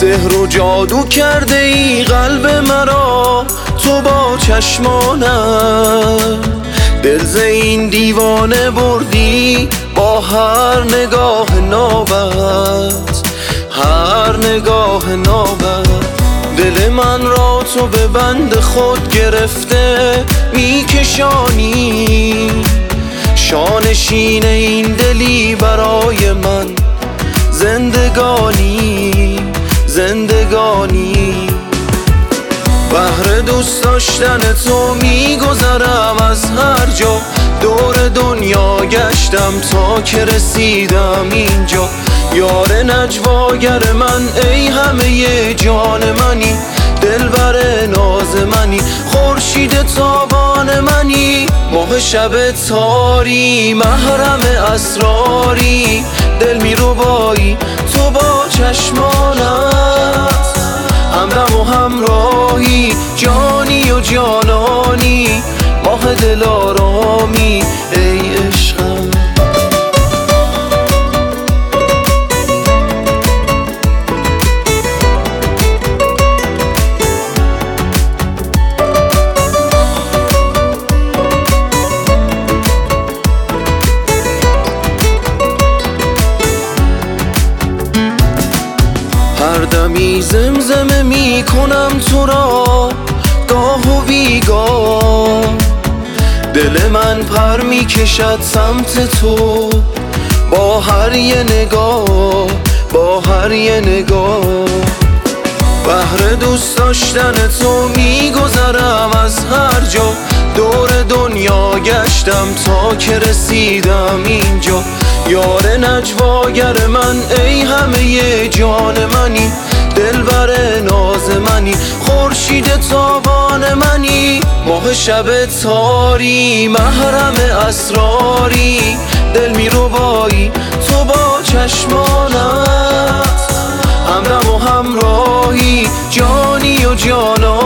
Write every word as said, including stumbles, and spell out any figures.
سحر و جادو کرده ای قلب مرا تو با چشمانم، دل ز این دیوانه بردی با هر نگاه نابت، هر نگاه نابت. دل من را تو به بند خود گرفته میکشانی، شانشین این دلی برای من زندگانی، زندگانی. بهر دوست داشتن تو میگذرم از هر جا، دور دنیا گشتم تا که رسیدم اینجا. یار نجواگر من ای همه جان منی، دلبر ناز منی، خورشید تابان منی، ماه شب تاری، محرم اسراری. دل می ربایی تو با چشمانت، همدم و همراهی، جانی و جانانی، ماه دل آرامی ای عشقم. هر دمی زمزمه می کنم تو را گاه و بیگاه، دل من پر می کشد سمت تو با هر یه نگاه، با هر یه نگاه. بهر دوست داشتن تو می گذرم از هر جا، دور دنیا گشتم تا که رسیدم اینجا. یار نجواگر من ای همه جان منی، دلبر ناز منی، خورشید تابان منی، ماه شب تاری، محرم اسراری. دل می ربایی تو با چشمانت، همدم و همراهی، جانی و جانانی.